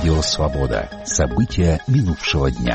Радио «Свобода». События минувшего дня.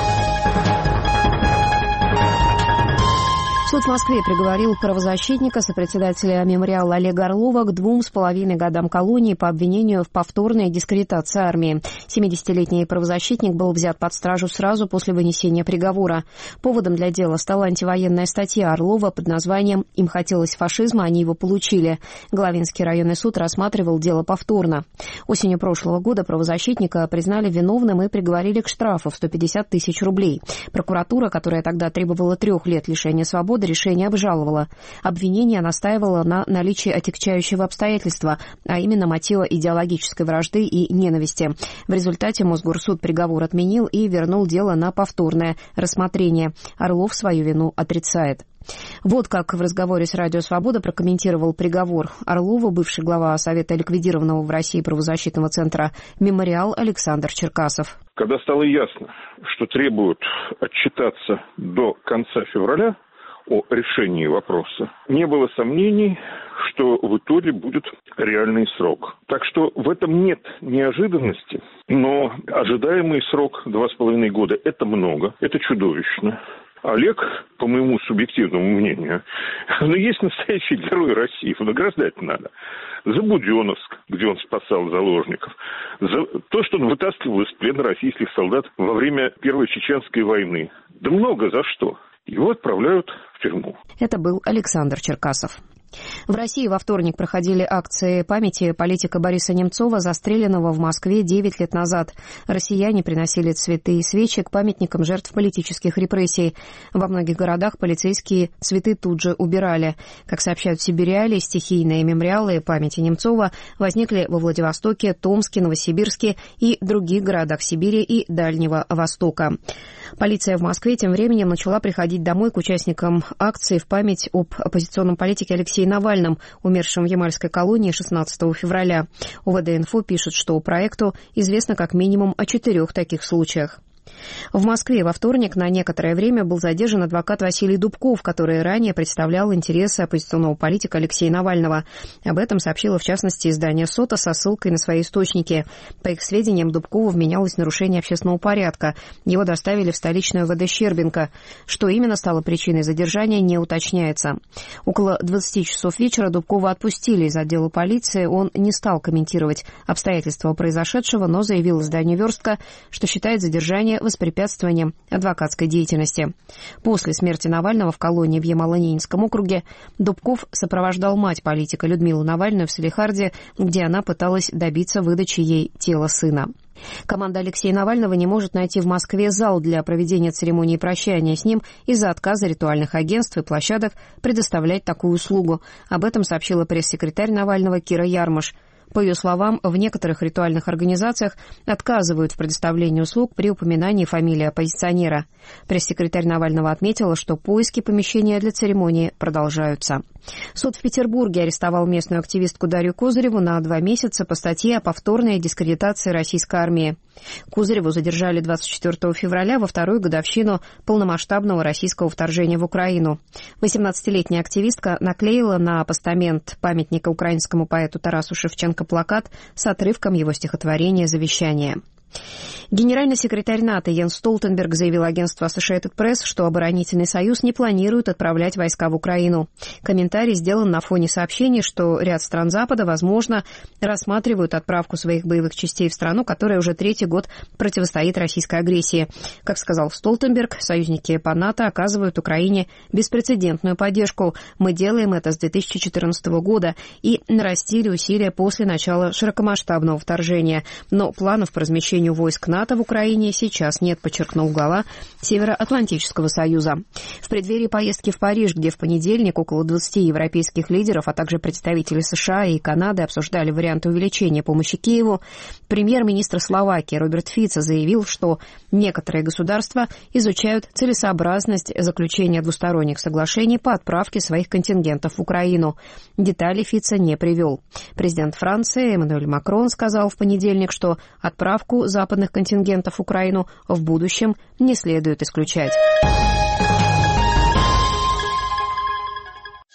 Суд в Москве приговорил правозащитника, сопредседателя мемориала Олега Орлова к 2,5 годам колонии по обвинению в повторной дискредитации армии. 70-летний правозащитник был взят под стражу сразу после вынесения приговора. Поводом для дела стала антивоенная статья Орлова под названием «Им хотелось фашизма, они его получили». Главинский районный суд рассматривал дело повторно. Осенью прошлого года правозащитника признали виновным и приговорили к штрафу в 150 тысяч рублей. Прокуратура, которая тогда требовала 3 лет лишения свободы, решение обжаловала. Обвинение настаивало на наличии отягчающего обстоятельства, а именно мотива идеологической вражды и ненависти. В результате Мосгорсуд приговор отменил и вернул дело на повторное рассмотрение. Орлов свою вину отрицает. Вот как в разговоре с «Радио Свобода» прокомментировал приговор Орлову бывший глава Совета ликвидированного в России правозащитного центра «Мемориал» Александр Черкасов. Когда стало ясно, что требуют отчитаться до конца февраля о решении вопроса, не было сомнений, что в итоге будет реальный срок. Так что в этом нет неожиданности, но ожидаемый срок 2,5 года – это много, это чудовищно. Олег, по моему субъективному мнению, есть настоящий герой России, награждать надо. За Буденновск, где он спасал заложников, за то, что он вытаскивал из плена российских солдат во время Первой Чеченской войны. Да много за что. Его отправляют в тюрьму. Это был Александр Черкасов. В России во вторник проходили акции памяти политика Бориса Немцова, застреленного в Москве 9 лет назад. Россияне приносили цветы и свечи к памятникам жертв политических репрессий. Во многих городах полицейские цветы тут же убирали. Как сообщают сибиряне, стихийные мемориалы памяти Немцова возникли во Владивостоке, Томске, Новосибирске и других городах Сибири и Дальнего Востока. Полиция в Москве тем временем начала приходить домой к участникам акции в память об оппозиционном политике Алексее Навальном, умершем в Ямальской колонии 16 февраля. УВД-инфо пишет, что проекту известно как минимум о 4 таких случаях. В Москве во вторник на некоторое время был задержан адвокат Василий Дубков, который ранее представлял интересы оппозиционного политика Алексея Навального. Об этом сообщило, в частности, издание «Сота» со ссылкой на свои источники. По их сведениям, Дубкову вменялось нарушение общественного порядка. Его доставили в столичную ВД Щербинка. Что именно стало причиной задержания, не уточняется. Около 20 часов вечера Дубкова отпустили из отдела полиции. Он не стал комментировать обстоятельства произошедшего, но заявил изданию «Верстка», что считает задержание воспрепятствованием адвокатской деятельности. После смерти Навального в колонии в Ямало-Ненецком округе Дубков сопровождал мать политика Людмилу Навальную в Салехарде, где она пыталась добиться выдачи ей тела сына. Команда Алексея Навального не может найти в Москве зал для проведения церемонии прощания с ним из-за отказа ритуальных агентств и площадок предоставлять такую услугу. Об этом сообщила пресс-секретарь Навального Кира Ярмаш. По ее словам, в некоторых ритуальных организациях отказывают в предоставлении услуг при упоминании фамилии оппозиционера. Пресс-секретарь Навального отметила, что поиски помещения для церемонии продолжаются. Суд в Петербурге арестовал местную активистку Дарью Козыреву на 2 месяца по статье о повторной дискредитации российской армии. Козыреву задержали 24 февраля во 2-ю годовщину полномасштабного российского вторжения в Украину. 18-летняя активистка наклеила на постамент памятника украинскому поэту Тарасу Шевченко плакат с отрывком его стихотворения «Завещание». Генеральный секретарь НАТО Йенс Столтенберг заявил агентству Associated Press, что оборонительный союз не планирует отправлять войска в Украину. Комментарий сделан на фоне сообщений, что ряд стран Запада, возможно, рассматривают отправку своих боевых частей в страну, которая уже 3-й год противостоит российской агрессии. Как сказал Столтенберг, союзники по НАТО оказывают Украине беспрецедентную поддержку. Мы делаем это с 2014 года и нарастили усилия после начала широкомасштабного вторжения. Но планов по размещению войск НАТО в Украине сейчас нет, подчеркнул глава Североатлантического союза. В преддверии поездки в Париж, где в понедельник около 20 европейских лидеров, а также представители США и Канады обсуждали варианты увеличения помощи Киеву, премьер-министр Словакии Роберт Фицо заявил, что некоторые государства изучают целесообразность заключения двусторонних соглашений по отправке своих контингентов в Украину. Детали Фицо не привел. Президент Франции Эммануэль Макрон сказал в понедельник, что отправку западных контингентов в Украину в будущем не следует исключать.